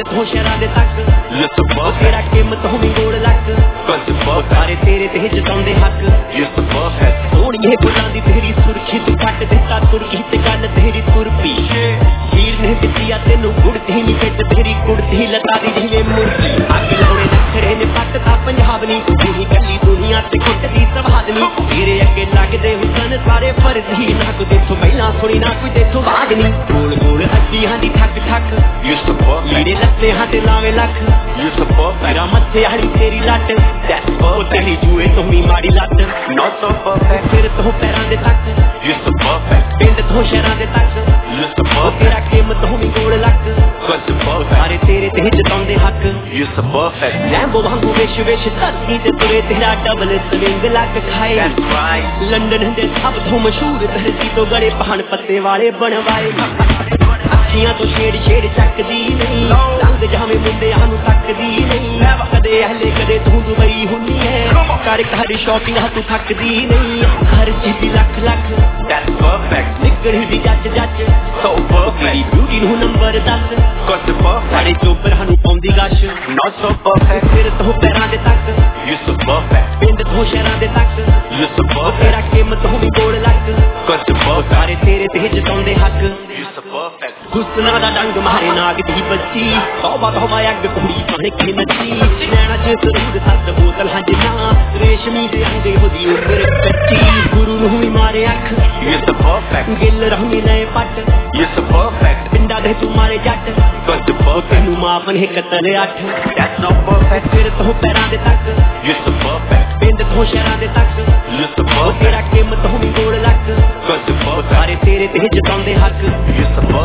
ਤੋਂ ਸ਼ਹਿਰਾਂ ਦੇ ਤੱਕ ਤੇਰਾ ਕੀਮਤ ਹੋਣੀ ਗੋਲ ਲੱਕ ਸਾਰੇ ਤੇਰੇ ਤੇ ਜਤਾਉਂਦੇ ਹੱਕ ਸੋਹਣੀਏ ਬੁੱਲਾਂ ਦੀ ਤੇਰੀ ਸੁਰਖੀ ਤੂੰ ਕੱਟ ਦਿੱਤਾ ਤੁਰਕੀ ਤੇ ਗੱਲ ਤੇਰੀ ਤੁਰਪੀ ਹੀਰ ਨੇ ਦਿੱਤੀ ਆ ਤੈਨੂੰ ਗੁੜਤੀ ਨੀ ਫਿੱਟ ਤੇਰੀ ਕੁੜਤੀ ਲੱਤਾਂ ਦੀ ਜਿਵੇਂ ਮੁਰਗੀ ਅੱਗ ਲਾਉਣੇ ਨਖਰੇ ਨੇ ਪੱਟਦਾ ਪੰਜਾਬ ਨੀ ਨਹੀਂ ਕੱਲੀ ਦੁਨੀਆ ਤੇ ਖੁੱਟਦੀ ਸਵਾਦ ਨੀ ਤੇਰੇ ਅੱਗੇ ਲੱਗਦੇ ਹੁਸਨ ਸਾਰੇ ਫਰਜ਼ੀ ਨਾ ਕੋਈ ਦੇਖੋ ਪਹਿਲਾਂ ਸੁਣੀ ਨਾ ਕੋਈ ਦੇਖੋ ਬਾਅਦ ਨੀ ਗੋਲ ਗੋਲ ਹੱਡੀਆਂ ਦੀ ਠੱਕ ਠੱਕ ਮੇਰੇ ਲੱਤੇ ਹੱਥ ਲਾਵੇ ਲੱਖ ਤੇਰਾ ਮੱਥੇ ਹੜੀ ਤੇਰੀ ਲੱਟ ਉਹ ਤੇਰੀ ਜੂਏ ਤੋਂ ਵੀ ਮਾੜੀ ਲੱਤ ਫਿਰ ਤੋਂ ਪੈਰਾਂ ਦੇ ਤੱਕ ਪਿੰਡ ਤੋਂ ਸ਼ਹਿਰਾਂ ਦੇ ਤੱਕ ਤੇਰਾ ਕੀਮਤ ਹੋਣੀ ਗੋਲ ਲੱਕ ਸਾਰੇ ਤੇਰੇ ਤੇ ਜਤਾਉਂਦੇ ਹੱਕ ਲੈਂਬੋ ਵਾਂਗੂ ਵਿਸ਼ ਵਿਸ਼ ਧਰਤੀ ਤੇ ਤੁਰੇ ਤੇਰਾ ਡਬਲ ਸਵਿੰਗ ਲੱਗ ਖਾਏ ਲੰਡਨ ਦੇ ਸਭ ਤੋਂ ਮਸ਼ਹੂਰ ਧਰਤੀ ਤੋਂ ਗੜੇ ਪਹਾੜ ਪੱਤੇ ਵਾਲੇ ਬਣਵਾਏ ਅੱਖੀਆਂ ਤੋਂ ਛੇੜ ਛੇੜ ਚੱਕਦੀ ਨਹੀਂ ਰੰਗ ਜਾਵੇਂ ਮੁੰਡਿਆਂ ਨੂੰ ਤੱਕਦੀ ਨਹੀਂ ਕਦੇ ਹਲੇ ਕਦੇ ਤੂੰ ਦੁਬਈ ਹੁੰਨੀ ਹੈ ਕਰ ਕਰ ਸ਼ਾਪਿੰਗ ਤੂੰ ਥੱਕਦੀ ਨਹੀਂ ਹਰ ਚੀਜ਼ ਲੱਖ ਲੱਖ ਨਿਕਲ ਦੀ ਜੱਜ ਜੱਜ ਤੇਰੀ ਬਿਊਟੀ ਨੂੰ ਨੰਬਰ 10 ਸਾਡੇ ਚੋਪਰ ਸਾਨੂੰ ਪਾਉਂਦੀ ਗਸ਼ ਫਿਰ ਤੋਂ ਪੈਰਾਂ ਦੇ ਤੱਕ ਪਿੰਡ ਤੋਂ ਸ਼ਹਿਰਾਂ ਦੇ ਤੱਕ ਤੇਰਾ ਕੀਮਤ ਹੋਣੀ ਗੋਲ ਲੱਕ ਸਾਰੇ ਤੇਰੇ ਤੇ ਜਤਾਉਂਦੇ ਹੱਕ ਹੁਸਨਾ ਦਾ ਡੰਗ ਮਾਰੇ ਨਾਗ ਦੀ ਬੱਚੀ ਤੋਬਾ ਤੋਬਾ ਅੱਗ ਕੁੜੀ ਬਣ ਕੇ ਨੱਚੀ ਨੈਣਾ ਚ ਜ਼ਰੂਰ ਸੱਤ ਬੋਤਲ ਹੰਜਨਾ ਰੇਸ਼ਮੀ ਦੇ ਅੰਡੇ ਉਹਦੀ ਉਮਰ ਕੱਚੀ ਗੁਰੂ ਨੂੰ ਵੀ ਮਾਰੇ ਅੱਖ ਗਿੱਲ ਰਹੀ ਨਏ ਪੱਟ ਪਿੰਡਾ ਦੇ ਤੂੰ ਮਾਰੇ ਜੱਟ ਤੈਨੂੰ ਮਾਫ ਨਹੀਂ ਕਤਲ 8 ਫਿਰ ਤੋਂ ਪੈਰਾਂ ਦੇ ਤੱਕ ਪਿੰਡ ਤੋਂ ਸ਼ਹਿਰਾਂ ਦੇ ਤੱਕ ਤੇਰਾ ਕੀਮਤ ਹੋਣੀ ਗੋਲ ਲੱਕ ਸਾਰੇ ਤੇਰੇ ਤੇ ਜਤਾਉਂਦੇ ਹੱਕ